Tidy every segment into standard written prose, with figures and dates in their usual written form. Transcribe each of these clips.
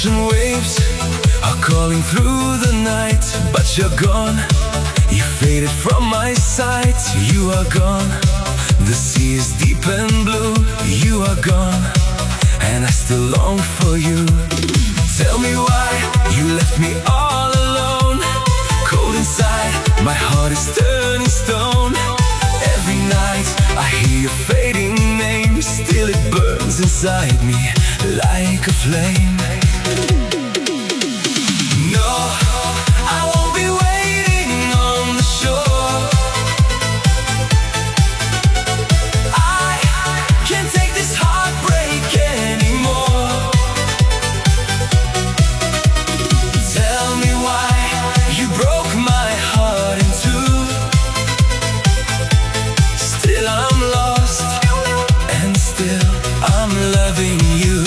ocean waves are calling through the night, but you're gone. You faded from my sight. You are gone. The sea is deep and blue. You are gone, and I still long for you. Tell me why you left me all alone. Cold inside, my heart is turning stone. Every night I hear your fading name. Still it burns inside me like a flame. No, I won't be waiting on the shore. I can't take this heartbreak anymore. Tell me why you broke my heart in two. Still I'm lost, and still I'm loving you.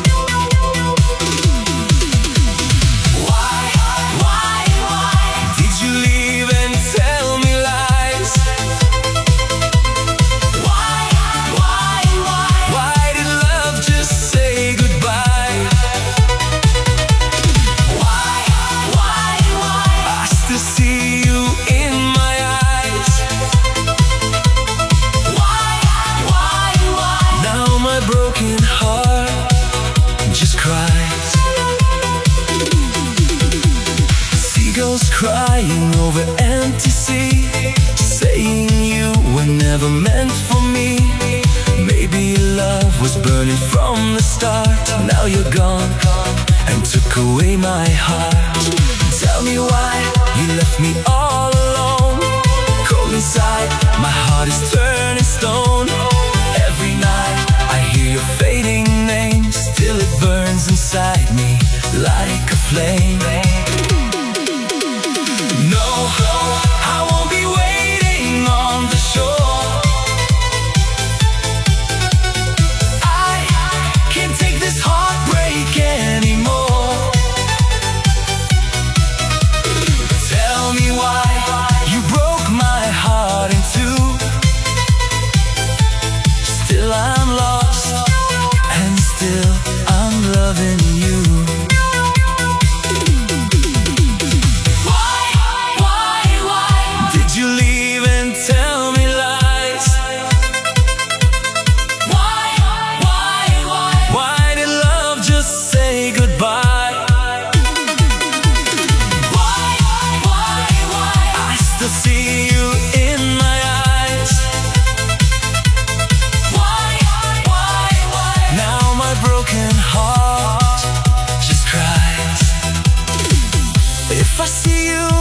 Broken heart just cries. Seagulls crying over empty sea, saying you were never meant for me. Maybe love was burning from the start. Now you're gone and took away my heart. Tell me why you left me all alone. Cold inside, my heart is turning stone. Every night I hear your fading name. Still it burns inside me like a flame. No, I won't be waiting on the shore. I can't take this heartbreak anymore. Tell me why you broke my heart in two. Still I'm lost, and still I'm loving you. Why did you leave and tell me lies? Why did love just say goodbye? I still see you in my eyes. Now my broken heart just cries. If I see you